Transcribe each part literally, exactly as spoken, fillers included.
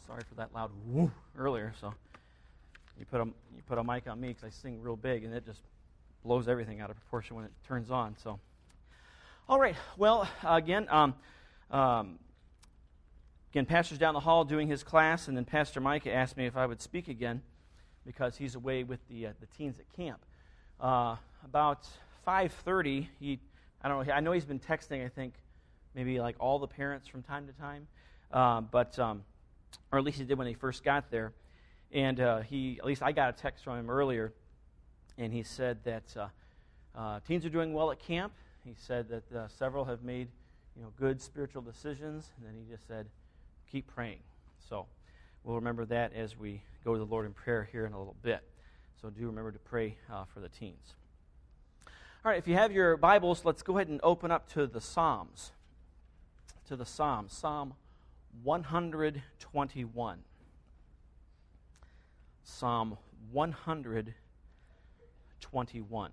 Sorry for that loud woo earlier. So you put a you put a mic on me because I sing real big, and it just blows everything out of proportion when it turns on. So, all right. Well, again, um, um, again, Pastor's down the hall doing his class, and then Pastor Micah asked me if I would speak again because he's away with the uh, the teens at camp. Uh, about five thirty, he I don't know. I know he's been texting. I think maybe like all the parents from time to time, uh, but. Um, Or at least he did when he first got there. And uh, he, at least I got a text from him earlier, and he said that uh, uh, teens are doing well at camp. He said that uh, several have made, you know, good spiritual decisions. And then he just said, keep praying. So we'll remember that as we go to the Lord in prayer here in a little bit. So do remember to pray uh, for the teens. All right, if you have your Bibles, let's go ahead and open up to the Psalms. To the Psalms. Psalm one hundred twenty-one. Psalm one hundred twenty-one.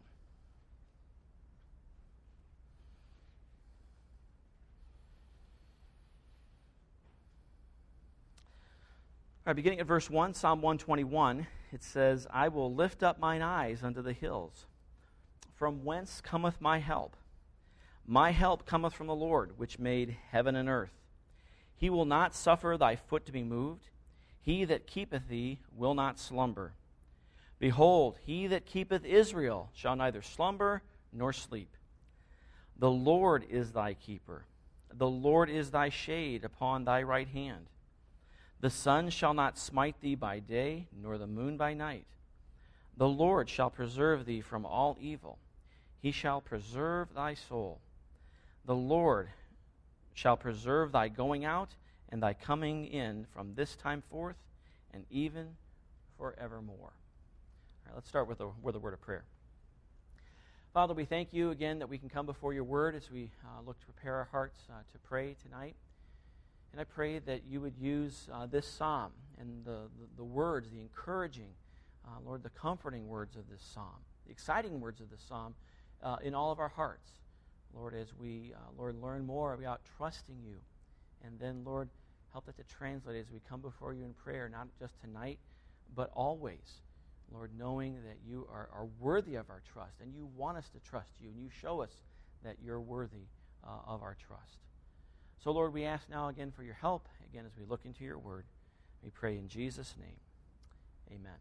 All right, beginning at verse one, Psalm one twenty-one, it says, I will lift up mine eyes unto the hills. From whence cometh my help? My help cometh from the Lord, which made heaven and earth. He will not suffer thy foot to be moved. He that keepeth thee will not slumber. Behold, he that keepeth Israel shall neither slumber nor sleep. The Lord is thy keeper. The Lord is thy shade upon thy right hand. The sun shall not smite thee by day, nor the moon by night. The Lord shall preserve thee from all evil. He shall preserve thy soul. The Lord shall preserve thy going out and thy coming in from this time forth and even forevermore. All right, let's start with a, with a word of prayer. Father, we thank you again that we can come before your word as we uh, look to prepare our hearts uh, to pray tonight. And I pray that you would use uh, this psalm and the, the, the words, the encouraging, uh, Lord, the comforting words of this psalm, the exciting words of this psalm uh, in all of our hearts. Lord, as we, uh, Lord, learn more about trusting you. And then, Lord, help that to translate as we come before you in prayer, not just tonight, but always. Lord, knowing that you are, are worthy of our trust, and you want us to trust you, and you show us that you're worthy uh, of our trust. So, Lord, we ask now again for your help, again, as we look into your word. We pray in Jesus' name. Amen.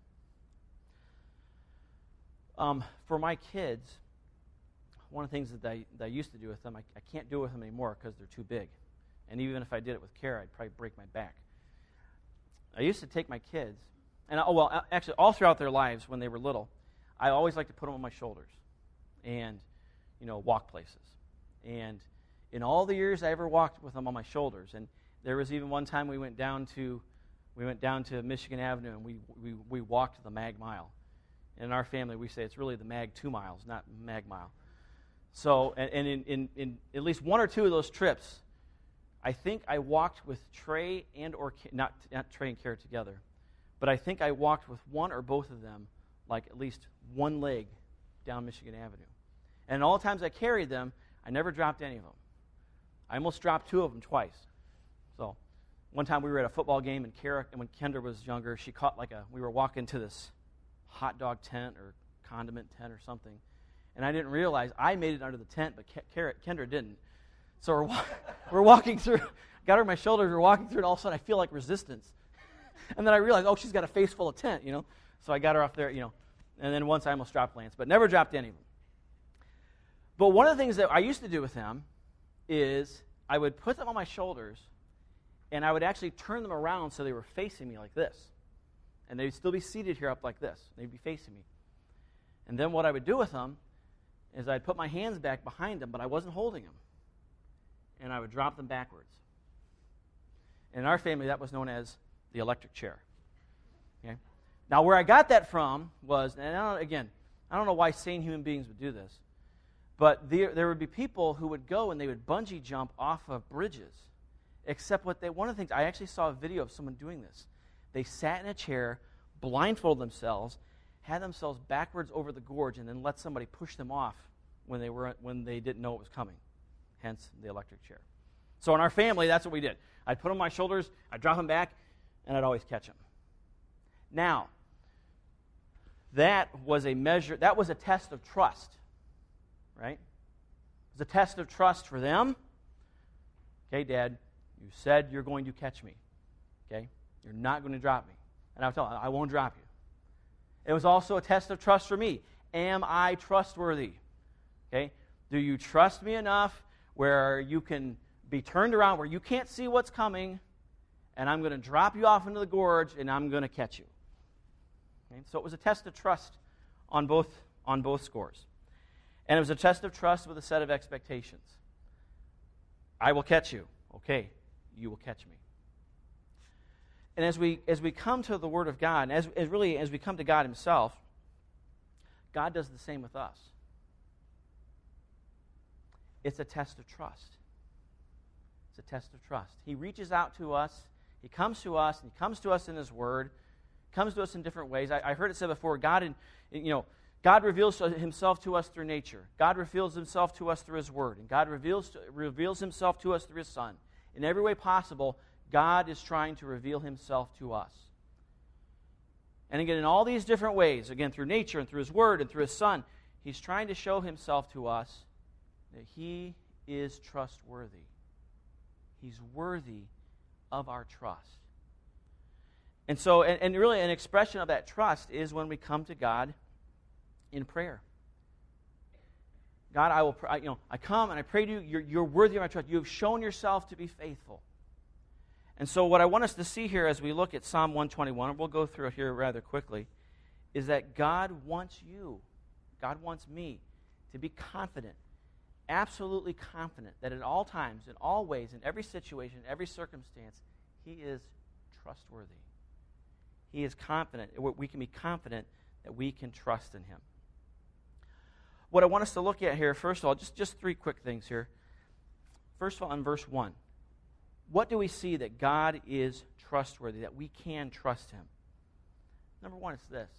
Um, for my kids, one of the things that I, that I used to do with them, I, I can't do it with them anymore because they're too big. And even if I did it with Kara, I'd probably break my back. I used to take my kids, and I, oh well, actually all throughout their lives when they were little, I always liked to put them on my shoulders and, you know, walk places. And in all the years I ever walked with them on my shoulders, and there was even one time we went down to we went down to Michigan Avenue and we we, we walked the Mag Mile. And in our family, we say it's really the Mag Two Miles, not Mag Mile. So, and, and in, in, in at least one or two of those trips, I think I walked with Trey and or not not Trey and Kara together, but I think I walked with one or both of them, like at least one leg down Michigan Avenue. And all the times I carried them, I never dropped any of them. I almost dropped two of them twice. So, one time we were at a football game, and Kara, and when Kendra was younger, she caught like a. We were walking to this hot dog tent or condiment tent or something. And I didn't realize I made it under the tent, but Kendra didn't. So we're, wa- we're walking through, got her on my shoulders, we're walking through, and all of a sudden I feel like resistance. And then I realized, oh, she's got a face full of tent, you know. So I got her off there, you know. And then once I almost dropped Lance, but never dropped any of them. But one of the things that I used to do with them is I would put them on my shoulders, and I would actually turn them around so they were facing me like this. And they'd still be seated here up like this. They'd be facing me. And then what I would do with them is I'd put my hands back behind them, but I wasn't holding them. And I would drop them backwards. In our family, that was known as the electric chair. Okay? Now, where I got that from was, and I don't, again, I don't know why sane human beings would do this, but there, there would be people who would go and they would bungee jump off of bridges. Except what they, one of the things, I actually saw a video of someone doing this. They sat in a chair, blindfolded themselves, had themselves backwards over the gorge, and then let somebody push them off when they were when they didn't know it was coming. Hence the electric chair. So in our family, that's what we did. I'd put them on my shoulders, I'd drop them back, and I'd always catch them. Now, that was a measure, that was a test of trust, right? It was a test of trust for them. Okay, Dad, you said you're going to catch me. Okay? You're not going to drop me. And I would tell them, I won't drop you. It was also a test of trust for me. Am I trustworthy? Okay? Do you trust me enough where you can be turned around, where you can't see what's coming, and I'm going to drop you off into the gorge, and I'm going to catch you? Okay? So it was a test of trust on both, on both scores. And it was a test of trust with a set of expectations. I will catch you. Okay, you will catch me. And as we as we come to the Word of God, and as, as really as we come to God Himself, God does the same with us. It's a test of trust. It's a test of trust. He reaches out to us. He comes to us, and He comes to us in His Word. Comes to us in different ways. I, I heard it said before, God, in, you know, God reveals Himself to us through nature. God reveals Himself to us through His Word. And God reveals, to, reveals Himself to us through His Son. In every way possible, God is trying to reveal Himself to us. And again, in all these different ways, again, through nature and through His Word and through His Son, He's trying to show Himself to us that He is trustworthy. He's worthy of our trust. And so, and, and really an expression of that trust is when we come to God in prayer. God, I will, I, you know, I come and I pray to you. You're, you're worthy of my trust. You have shown yourself to be faithful. And so, what I want us to see here as we look at Psalm one twenty-one, and we'll go through it here rather quickly, is that God wants you, God wants me, to be confident, absolutely confident that at all times, in all ways, in every situation, every circumstance, He is trustworthy. He is confident. We can be confident that we can trust in Him. What I want us to look at here, first of all, just, just three quick things here. First of all, in verse one, what do we see that God is trustworthy, that we can trust Him? Number one, it's this.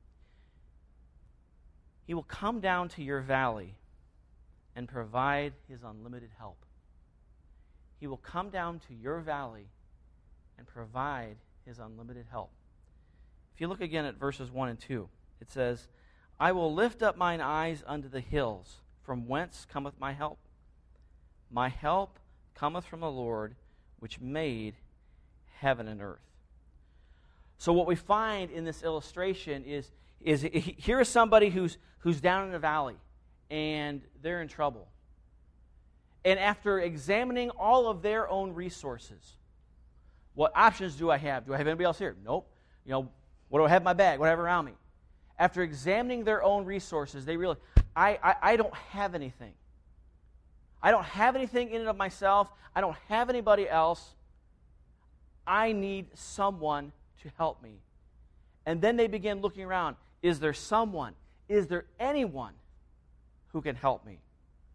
He will come down to your valley and provide His unlimited help. He will come down to your valley and provide His unlimited help. If you look again at verses one and two, it says, I will lift up mine eyes unto the hills, from whence cometh my help. My help cometh from the Lord, which made heaven and earth. So what we find in this illustration is, is here is somebody who's, who's down in a valley, and they're in trouble. And after examining all of their own resources, what options do I have? Do I have anybody else here? Nope. You know, what do I have in my bag? What do I have around me? After examining their own resources, they realize, I, I, I don't have anything. I don't have anything in and of myself. I don't have anybody else. I need someone to help me. And then they begin looking around. Is there someone? Is there anyone who can help me?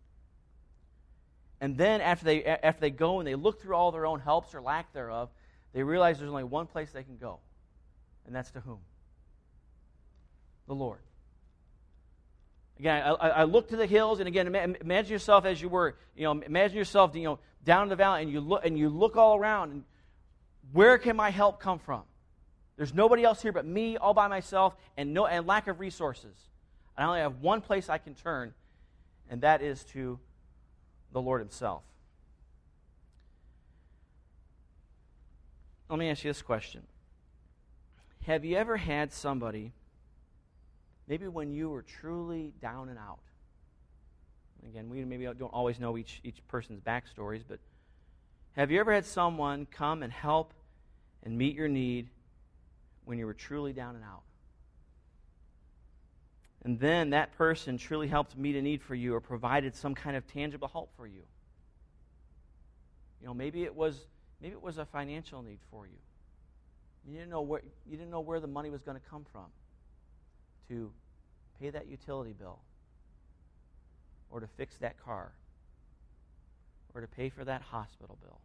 And then after they, after they go and they look through all their own helps or lack thereof, they realize there's only one place they can go. And that's to whom? The Lord. Again, I, I look to the hills, and again, imagine yourself as you were, you know, imagine yourself, you know, down in the valley, and you look, and you look all around, and where can my help come from? There's nobody else here but me, all by myself, and no, and lack of resources. I only have one place I can turn, and that is to the Lord Himself. Let me ask you this question. Have you ever had somebody, maybe when you were truly down and out? Again, we maybe don't always know each, each person's backstories, but have you ever had someone come and help and meet your need when you were truly down and out? And then that person truly helped meet a need for you or provided some kind of tangible help for you. You know, maybe it was maybe it was a financial need for you. You didn't know where you didn't know where the money was going to come from to pay that utility bill, or to fix that car, or to pay for that hospital bill.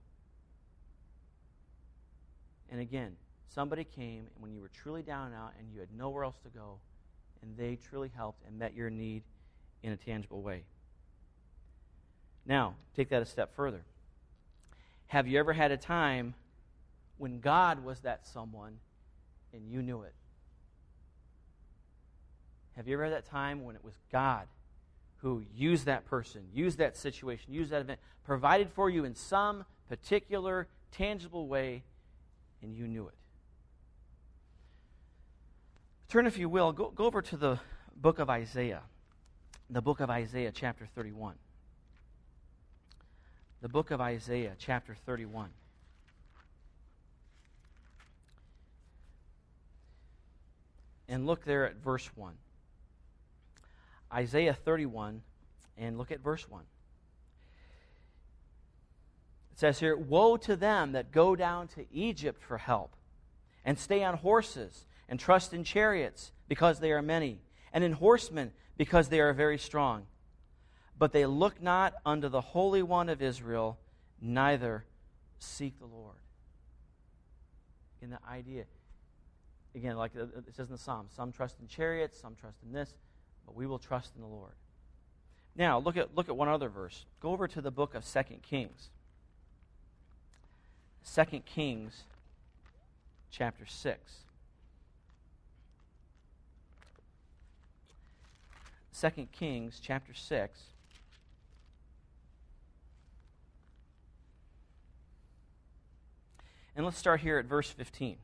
And again, somebody came when you were truly down and out and you had nowhere else to go, and they truly helped and met your need in a tangible way. Now, take that a step further. Have you ever had a time when God was that someone and you knew it? Have you ever had that time when it was God who used that person, used that situation, used that event, provided for you in some particular, tangible way, and you knew it? Turn, if you will, go, go over to the book of Isaiah. The book of Isaiah, chapter thirty-one. The book of Isaiah, chapter thirty-one. And look there at verse one. Isaiah thirty-one, and look at verse one. It says here, "Woe to them that go down to Egypt for help, and stay on horses, and trust in chariots, because they are many, and in horsemen, because they are very strong. But they look not unto the Holy One of Israel, neither seek the Lord." In the idea, again, like it says in the Psalm, some trust in chariots, some trust in this, but we will trust in the Lord. Now, look at look at one other verse. Go over to the book of Second Kings. Second Kings, chapter six. Second Kings, chapter six. And let's start here at verse fifteen.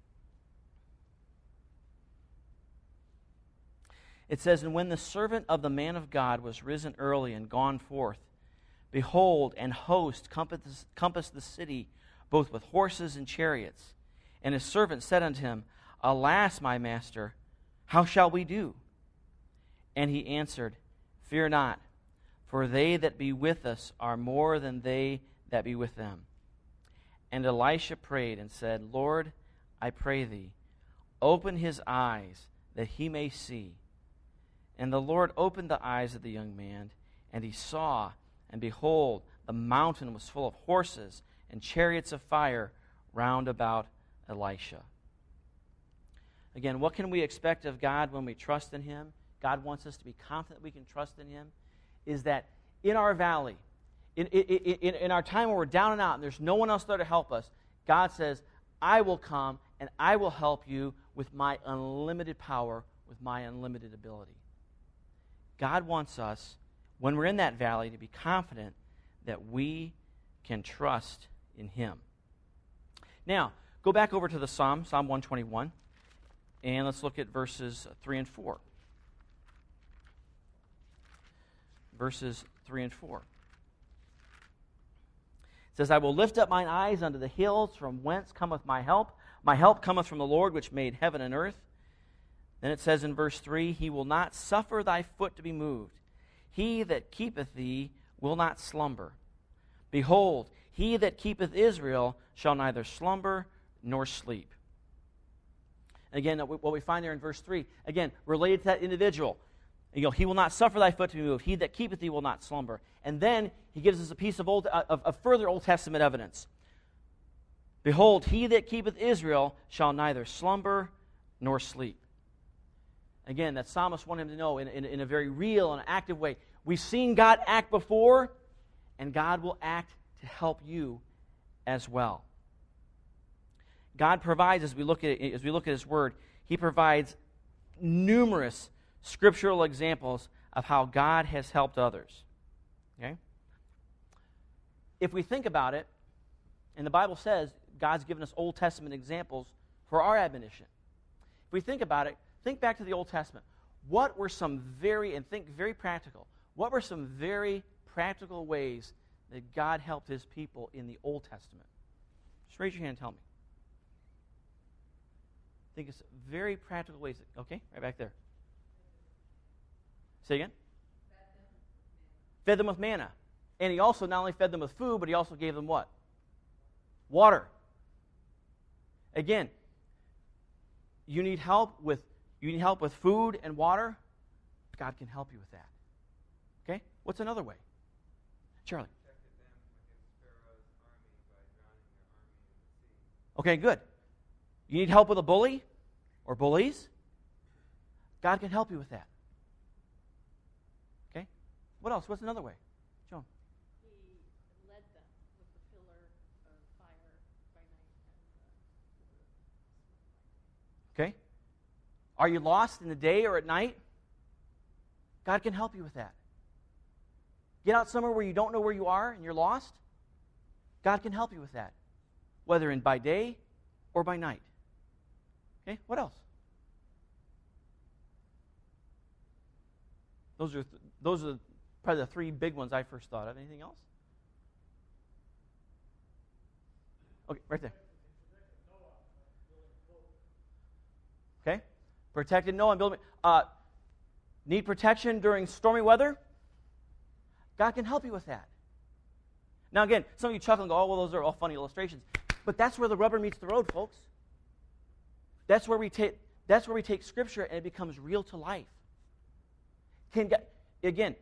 It says, "And when the servant of the man of God was risen early and gone forth, behold, an host compassed, compassed the city, both with horses and chariots. And his servant said unto him, Alas, my master, how shall we do? And he answered, Fear not, for they that be with us are more than they that be with them. And Elisha prayed and said, Lord, I pray thee, open his eyes, that he may see. And the Lord opened the eyes of the young man, and he saw, and behold, the mountain was full of horses and chariots of fire round about Elisha." Again, what can we expect of God when we trust in him? God wants us to be confident we can trust in him. Is that in our valley, in, in, in, in our time where we're down and out and there's no one else there to help us, God says, I will come and I will help you with my unlimited power, with my unlimited ability. God wants us, when we're in that valley, to be confident that we can trust in him. Now, go back over to the Psalm, Psalm one twenty-one, and let's look at verses three and four. Verses three and four. It says, I will lift up mine eyes unto the hills, from whence cometh my help. My help cometh from the Lord, which made heaven and earth. Then it says in verse three, He will not suffer thy foot to be moved. He that keepeth thee will not slumber. Behold, he that keepeth Israel shall neither slumber nor sleep. Again, what we find there in verse three, again, related to that individual. You know, he will not suffer thy foot to be moved. He that keepeth thee will not slumber. And then he gives us a piece of, old, of, of further Old Testament evidence. Behold, he that keepeth Israel shall neither slumber nor sleep. Again, that psalmist wanted him to know in, in, in a very real and active way. We've seen God act before, and God will act to help you as well. God provides, as we look at it, as we look at His Word, He provides numerous scriptural examples of how God has helped others. Okay? If we think about it, and the Bible says God's given us Old Testament examples for our admonition. If we think about it, think back to the Old Testament. What were some very, and think very practical, what were some very practical ways that God helped His people in the Old Testament? Just raise your hand and tell me. Think of very practical ways. That, okay, right back there. Say again? Fed them with manna. And He also not only fed them with food, but He also gave them what? Water. Again, you need help with you need help with food and water. God can help you with that. Okay? What's another way? Charlie. Okay, good. You need help with a bully or bullies? God can help you with that. Okay? What else? What's another way? Joan. He led them with the pillar of fire by night and Are you lost in the day or at night? God can help you with that. Get out somewhere where you don't know where you are and you're lost? God can help you with that, whether in by day or by night. Okay, what else? Those are th- those are probably the three big ones I first thought of. Anything else? Okay, right there. Okay, protected Noah and building. Uh, need protection during stormy weather? God can help you with that. Now again, some of you chuckle and go, oh, well, those are all funny illustrations. But that's where the rubber meets the road, folks. That's where we take that's where we take Scripture and it becomes real to life. Can God, again,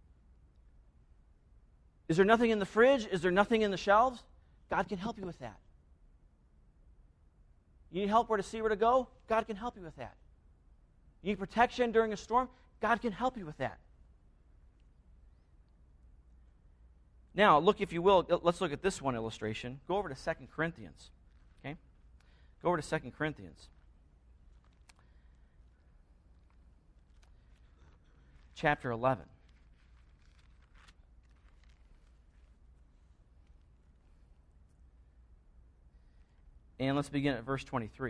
is there nothing in the fridge? Is there nothing in the shelves? God can help you with that. You need help where to see where to go? God can help you with that. You need protection during a storm? God can help you with that. Now, look, if you will, let's look at this one illustration. Go over to Second Corinthians. Okay? Go over to Second Corinthians. Chapter eleven. And let's begin at verse twenty-three.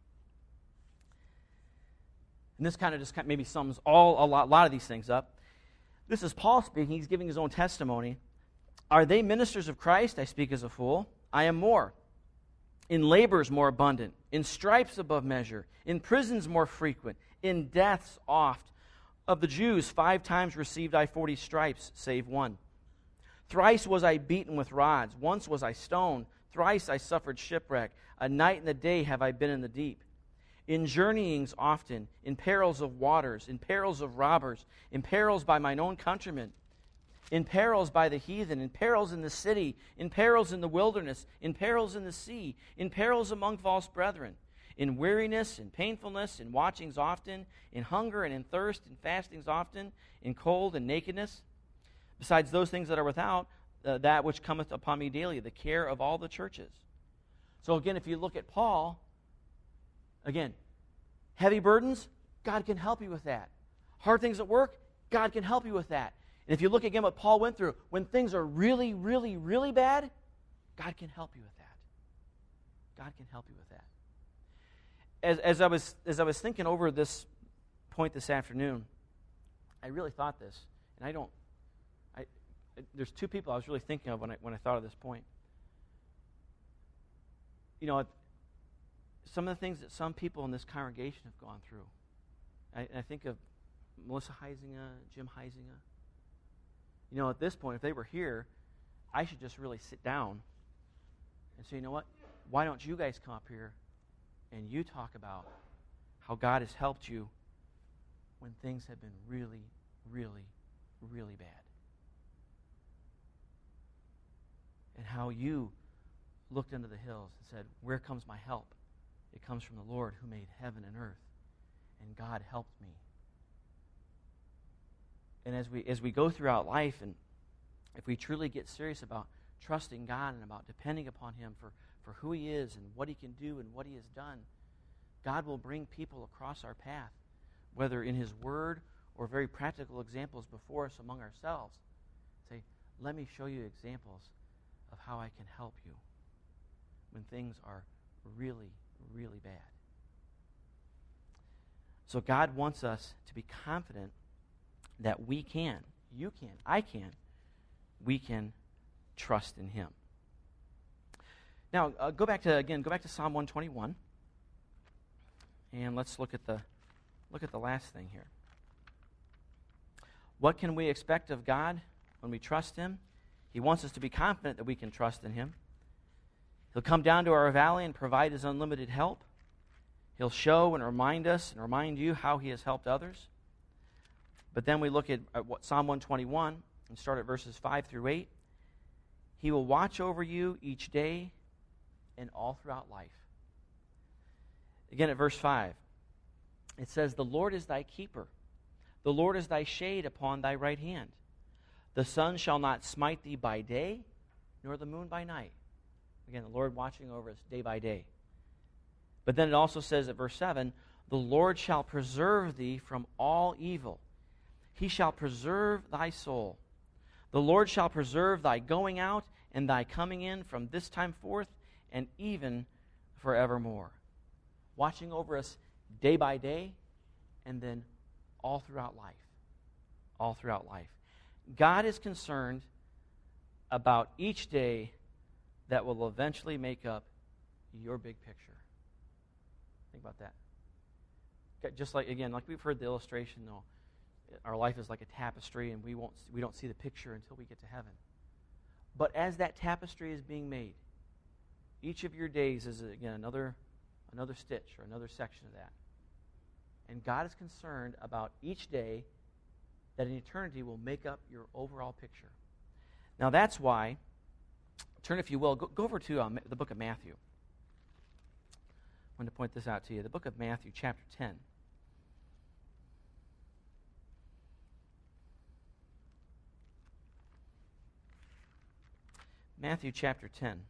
And this kind of just maybe sums all a lot, a lot of these things up. This is Paul speaking. He's giving his own testimony. Are they ministers of Christ? I speak as a fool. I am more. In labors more abundant. In stripes above measure. In prisons more frequent. In deaths oft. Of the Jews, five times received I forty stripes, save one. Thrice was I beaten with rods. Once was I stoned. Thrice I suffered shipwreck. A night and a day have I been in the deep. In journeyings often, in perils of waters, in perils of robbers, in perils by mine own countrymen, in perils by the heathen, in perils in the city, in perils in the wilderness, in perils in the sea, in perils among false brethren, in weariness, in painfulness, in watchings often, in hunger and in thirst, in fastings often, in cold and nakedness. Besides those things that are without, uh, that which cometh upon me daily, the care of all the churches. So again, if you look at Paul, again, heavy burdens, God can help you with that. Hard things at work, God can help you with that. And if you look again what Paul went through, when things are really, really, really bad, God can help you with that. God can help you with that. As, as I was as I was thinking over this point this afternoon, I really thought this, and I don't. I there's two people I was really thinking of when I when I thought of this point. You know, some of the things that some people in this congregation have gone through. I, I think of Melissa Heisinger, Jim Heisinger. You know, at this point, if they were here, I should just really sit down and say, you know what? Why don't you guys come up here and you talk about how God has helped you when things have been really, really, really bad? And how you looked into the hills and said, where comes my help? It comes from the Lord who made heaven and earth, and God helped me. And as we as we go throughout life, and if we truly get serious about trusting God and about depending upon Him for, for who He is and what He can do and what He has done, God will bring people across our path, whether in His Word or very practical examples before us among ourselves. Say, let me show you examples of how I can help you when things are really, really bad. So God wants us to be confident that we can, you can, I can, we can trust in Him. Now, uh, go back to, again, go back to Psalm one twenty-one, and let's look at the look at the last thing here. What can we expect of God when we trust Him? He wants us to be confident that we can trust in Him. He'll come down to our valley and provide His unlimited help. He'll show and remind us and remind you how He has helped others. But then we look at, at what, Psalm one twenty-one and start at verses five through eight. He will watch over you each day and all throughout life. Again at verse five, it says, the Lord is thy keeper. The Lord is thy shade upon thy right hand. The sun shall not smite thee by day, nor the moon by night. Again, the Lord watching over us day by day. But then it also says at verse seven, The Lord shall preserve thee from all evil. He shall preserve thy soul. The Lord shall preserve thy going out and thy coming in from this time forth and even forevermore. Watching over us day by day and then all throughout life. All throughout life. God is concerned about each day that will eventually make up your big picture. Think about that. Just like, again, like we've heard the illustration, though, our life is like a tapestry, and we won't we don't see the picture until we get to heaven. But as that tapestry is being made, each of your days is, again, another another stitch or another section of that. And God is concerned about each day that in eternity will make up your overall picture. Now that's why, turn if you will, go, go over to um, the book of Matthew. I want to point this out to you. The book of Matthew, chapter ten. Matthew chapter ten.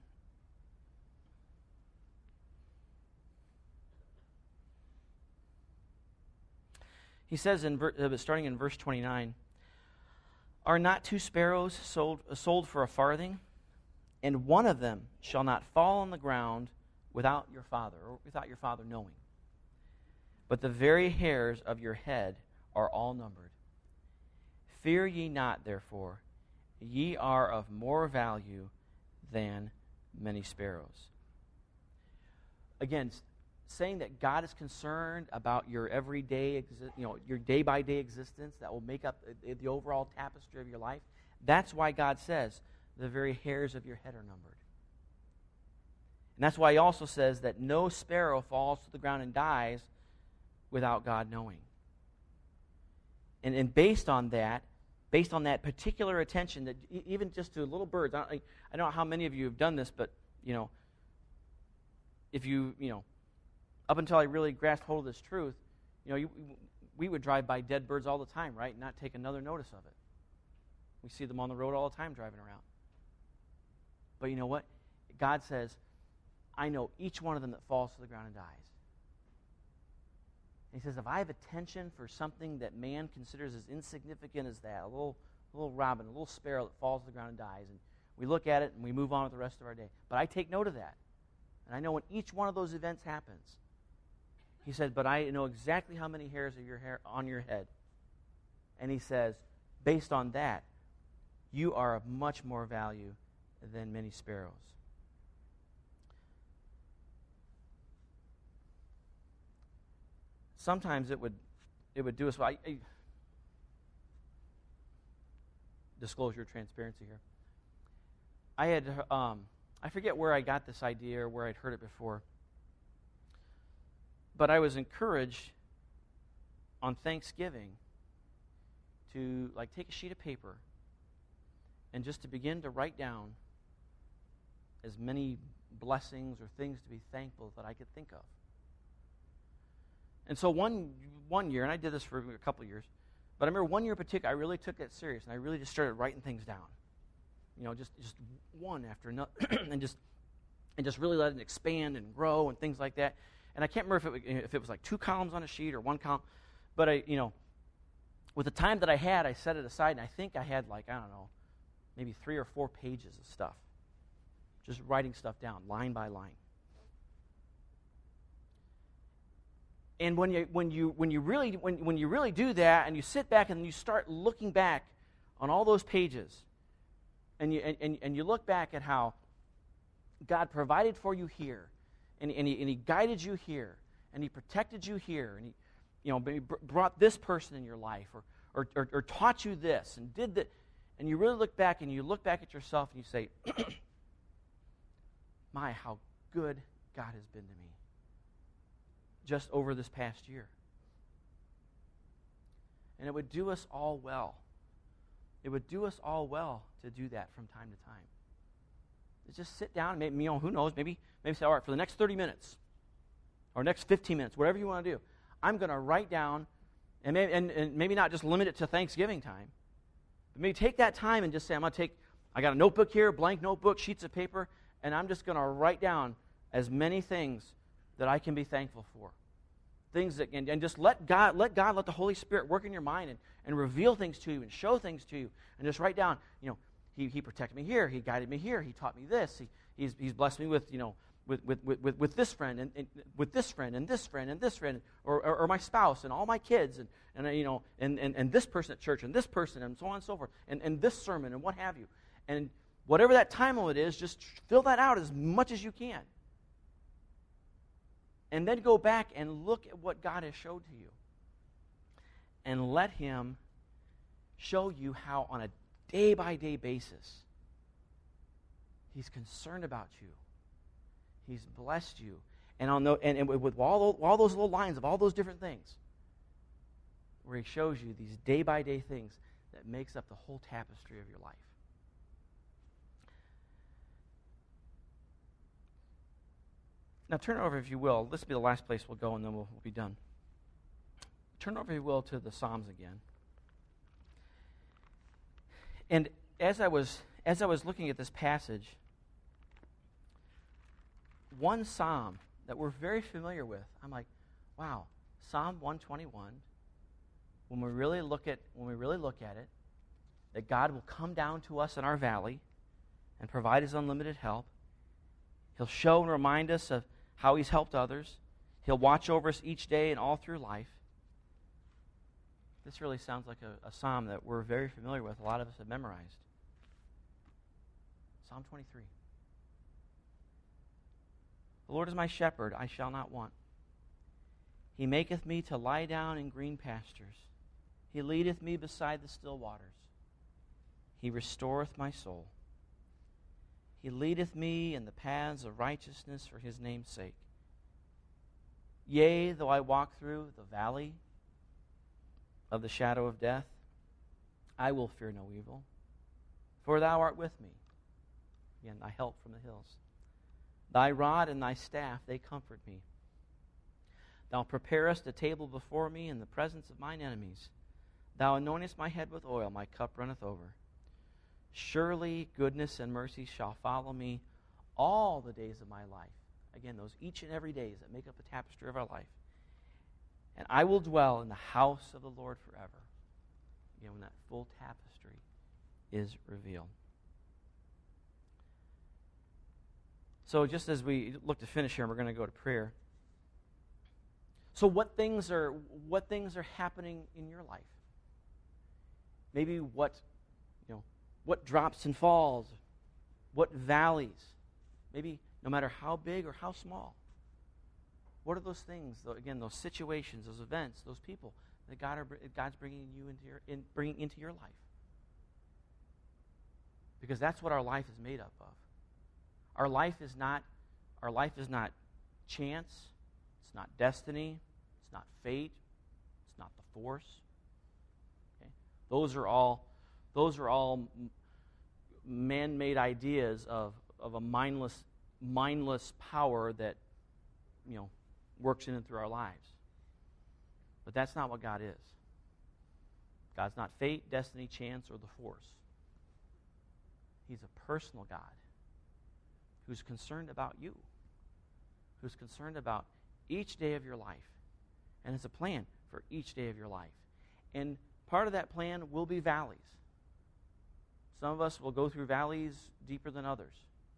He says, in uh, starting in verse twenty-nine, "Are not two sparrows sold, uh, sold for a farthing? And one of them shall not fall on the ground without your Father, or without your Father knowing. But the very hairs of your head are all numbered. Fear ye not, therefore, ye are of more value than many sparrows." Again, saying that God is concerned about your everyday, exi- you know, your day-by-day existence that will make up the, the overall tapestry of your life. That's why God says the very hairs of your head are numbered. And that's why he also says that no sparrow falls to the ground and dies without God knowing. And, and based on that, based on that particular attention, that even just to little birds, I, I don't know how many of you have done this, but, you know, if you, you know, up until I really grasped hold of this truth, you know, you, we would drive by dead birds all the time, right, and not take another notice of it. We see them on the road all the time driving around. But you know what? God says, I know each one of them that falls to the ground and dies. And he says, if I have attention for something that man considers as insignificant as that, a little, a little robin, a little sparrow that falls to the ground and dies, and we look at it and we move on with the rest of our day. But I take note of that. And I know when each one of those events happens, he said, but I know exactly how many hairs are your hair on your head. And he says, based on that, you are of much more value than many sparrows. Sometimes it would it would do us well. I, I, disclosure, transparency here. I had um, I forget where I got this idea or where I'd heard it before, but I was encouraged on Thanksgiving to like take a sheet of paper and just to begin to write down as many blessings or things to be thankful that I could think of. And so one one year, and I did this for a couple of years, but I remember one year in particular, I really took it serious, and I really just started writing things down. You know, just, just one after another, and just and just really let it expand and grow and things like that. And I can't remember if it, if it was like two columns on a sheet or one column, but I, you know, with the time that I had, I set it aside, and I think I had like, I don't know, maybe three or four pages of stuff, just writing stuff down, line by line. And when you when you when you really when when you really do that, and you sit back and you start looking back on all those pages, and you and, and you look back at how God provided for you here, and and he, and he guided you here, and he protected you here, and he, you know, brought this person in your life, or or or, or taught you this, and did that, and you really look back and you look back at yourself and you say, "My, how good God has been to me." Just over this past year. And it would do us all well. It would do us all well to do that from time to time. To just sit down and maybe, you know, who knows, maybe maybe say, all right, for the next thirty minutes or next fifteen minutes, whatever you want to do, I'm going to write down, and maybe, and, and maybe not just limit it to Thanksgiving time, but maybe take that time and just say, I'm going to take, I got a notebook here, blank notebook, sheets of paper, and I'm just going to write down as many things that I can be thankful for. things that, and, and just let God, let God, let the Holy Spirit work in your mind and, and reveal things to you and show things to you. And just write down, you know, he, he protected me here, he guided me here, he taught me this, he, he's, he's blessed me with, you know, with, with, with, with this friend and, and with this friend and this friend and this friend, or, or, or my spouse and all my kids and, and uh, you know, and, and, and this person at church and this person and so on and so forth, and, and this sermon and what have you. And whatever that time limit is, just fill that out as much as you can. And then go back and look at what God has showed to you. And let Him show you how on a day-by-day basis He's concerned about you. He's blessed you. And, on the, and, and with all, all those little lines of all those different things, where He shows you these day-by-day things that makes up the whole tapestry of your life. Now turn over, if you will. This will be the last place we'll go, and then we'll, we'll be done. Turn over, if you will, to the Psalms again. And as I was as I was looking at this passage, one psalm that we're very familiar with, I'm like, wow, Psalm one twenty-one. When we really look at when we really look at it, that God will come down to us in our valley and provide His unlimited help. He'll show and remind us of how He's helped others. He'll watch over us each day and all through life. This really sounds like a, a psalm that we're very familiar with. A lot of us have memorized. Psalm twenty-three. The Lord is my shepherd, I shall not want. He maketh me to lie down in green pastures. He leadeth me beside the still waters. He restoreth my soul. He leadeth me in the paths of righteousness for His name's sake. Yea, though I walk through the valley of the shadow of death, I will fear no evil, for Thou art with me. Again, Thy help from the hills. Thy rod and Thy staff, they comfort me. Thou preparest a table before me in the presence of mine enemies. Thou anointest my head with oil, my cup runneth over. Surely goodness and mercy shall follow me all the days of my life. Again, those each and every days that make up the tapestry of our life. And I will dwell in the house of the Lord forever. Again, when that full tapestry is revealed. So just as we look to finish here, we're going to go to prayer. So what things are what things are happening in your life? Maybe what you know What drops and falls, what valleys, maybe no matter how big or how small. What are those things, though, again, those situations, those events, those people that God are, God's bringing you into your, in, bringing into your life? Because that's what our life is made up of. Our life is not, our life is not chance. It's not destiny. It's not fate. It's not the force. Okay? Those are all. Those are all man-made ideas of, of a mindless, mindless power that, you know, works in and through our lives. But that's not what God is. God's not fate, destiny, chance, or the force. He's a personal God who's concerned about you, who's concerned about each day of your life, and has a plan for each day of your life. And part of that plan will be valleys. Some of us will go through valleys deeper than others.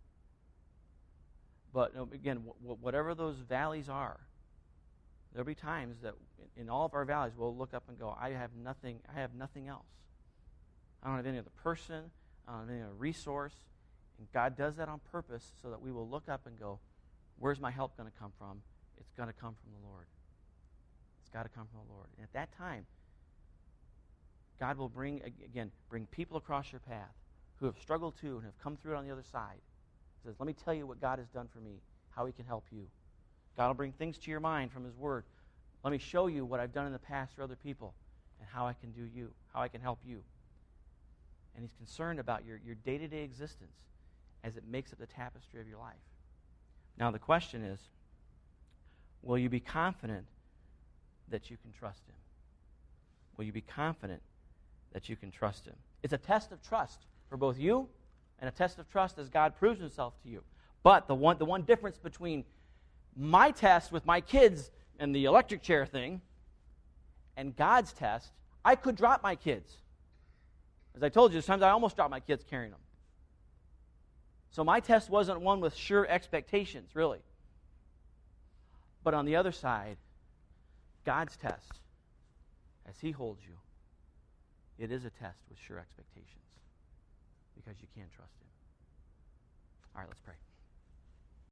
But again, whatever those valleys are, there'll be times that in all of our valleys we'll look up and go, I have nothing, I have nothing else. I don't have any other person, I don't have any other resource. And God does that on purpose so that we will look up and go, where's my help going to come from? It's going to come from the Lord. It's got to come from the Lord. And at that time, God will bring, again, bring people across your path who have struggled too and have come through it on the other side. He says, let me tell you what God has done for me, how He can help you. God will bring things to your mind from His Word. Let me show you what I've done in the past for other people and how I can do you, how I can help you. And He's concerned about your, your day-to-day existence as it makes up the tapestry of your life. Now the question is, will you be confident that you can trust Him? Will you be confident that you can trust Him? It's a test of trust for both you and a test of trust as God proves Himself to you. But the one, the one difference between my test with my kids and the electric chair thing and God's test, I could drop my kids. As I told you, sometimes I almost dropped my kids carrying them. So my test wasn't one with sure expectations, really. But on the other side, God's test, as He holds you, it is a test with sure expectations because you can trust Him. All right, let's pray.